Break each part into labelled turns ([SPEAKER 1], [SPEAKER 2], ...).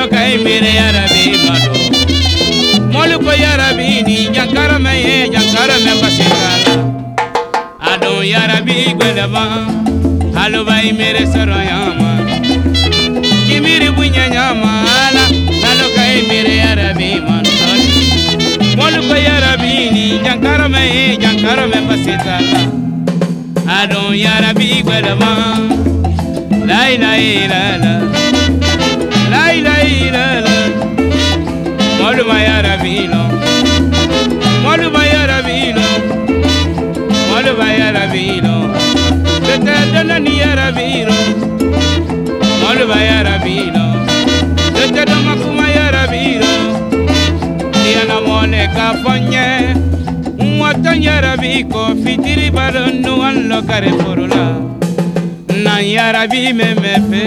[SPEAKER 1] lalo kai mere ya Rabbi mado molu ko ya Rabbi ni jankara me basekala adon ya Rabbi gwelama halu bai mere soroyama kimiri bunya nyama ala lalo kai mere ya Rabbi mado molu ko ya Rabbi ni jankara me basekala adon ya Rabbi gwelama la ilaha illallah la ilaha illallah molu ya Rabbi lo molu ya Rabbi lo molu ya Rabbi lo tete dana ni ya Rabbi lo molu ya Rabbi lo tete dama kuma ya Rabbi lo diana mone ka ponye mwata ya Rabbi ko fitiri balonu allo kare forula na ya Rabbi memepe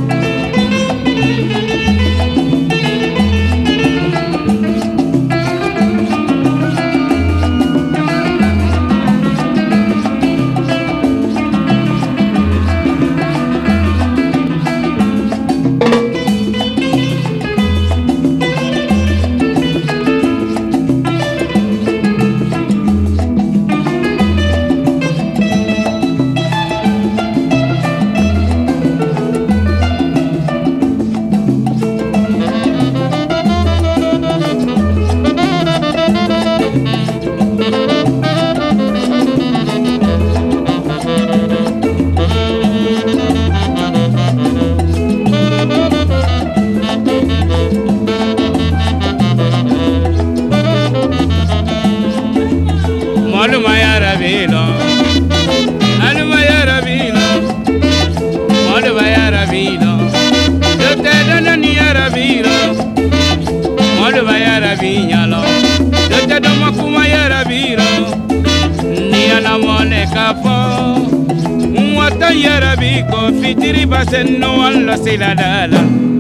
[SPEAKER 1] molu ya Rabbi lo aluma ya Rabbi lo molu ya Rabbi lo tete dana ni ya Rabbi lo molu ya Rabbi nyalo tete dama kuma ya Rabbi lo ni ana mone kapo mwata ya Rabbi ko fitiri basenno alla siladala